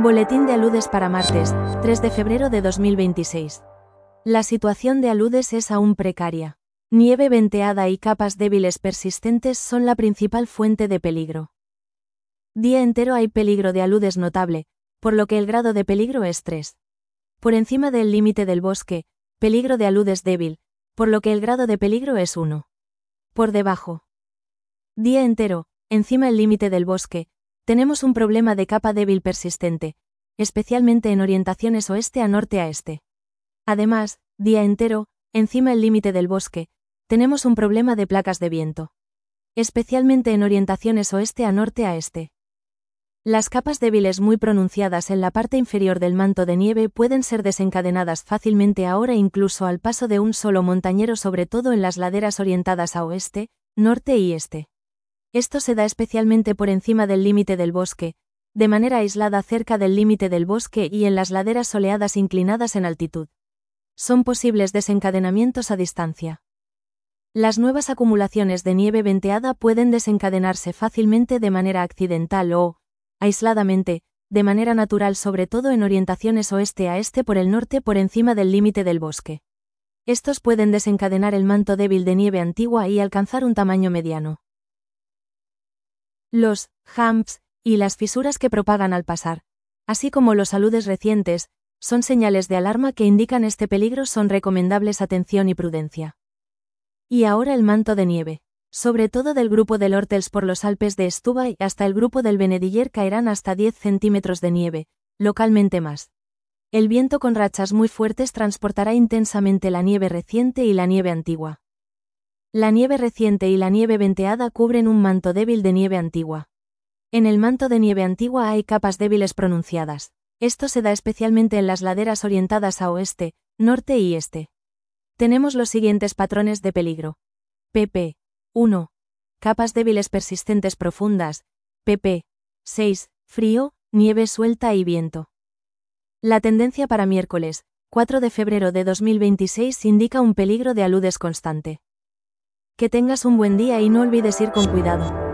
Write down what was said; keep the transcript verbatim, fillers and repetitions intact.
Boletín de aludes para martes, tres de febrero de dos mil veintiséis. La situación de aludes es aún precaria. Nieve venteada y capas débiles persistentes son la principal fuente de peligro. Día entero hay peligro de aludes notable, por lo que el grado de peligro es tres. Por encima del límite del bosque, peligro de aludes débil, por lo que el grado de peligro es uno. Por debajo. Día entero, encima el límite del bosque, tenemos un problema de capa débil persistente, especialmente en orientaciones oeste a norte a este. Además, día entero, encima el límite del bosque, tenemos un problema de placas de viento, especialmente en orientaciones oeste a norte a este. Las capas débiles muy pronunciadas en la parte inferior del manto de nieve pueden ser desencadenadas fácilmente ahora incluso al paso de un solo montañero, sobre todo en las laderas orientadas a oeste, norte y este. Esto se da especialmente por encima del límite del bosque, de manera aislada cerca del límite del bosque y en las laderas soleadas inclinadas en altitud. Son posibles desencadenamientos a distancia. Las nuevas acumulaciones de nieve venteada pueden desencadenarse fácilmente de manera accidental o, aisladamente, de manera natural, sobre todo en orientaciones oeste a este por el norte por encima del límite del bosque. Estos pueden desencadenar el manto débil de nieve antigua y alcanzar un tamaño mediano. Los humps y las fisuras que propagan al pasar, así como los aludes recientes, son señales de alarma que indican este peligro. Son recomendables atención y prudencia. Y ahora el manto de nieve, sobre todo del grupo del Ortels por los Alpes de Stubai hasta el grupo del Benediller, caerán hasta diez centímetros de nieve, localmente más. El viento con rachas muy fuertes transportará intensamente la nieve reciente y la nieve antigua. La nieve reciente y la nieve venteada cubren un manto débil de nieve antigua. En el manto de nieve antigua hay capas débiles pronunciadas. Esto se da especialmente en las laderas orientadas a oeste, norte y este. Tenemos los siguientes patrones de peligro. pp. uno. Capas débiles persistentes profundas. pp. seis. Frío, nieve suelta y viento. La tendencia para miércoles, cuatro de febrero de dos mil veintiséis, indica un peligro de aludes constante. Que tengas un buen día y no olvides ir con cuidado.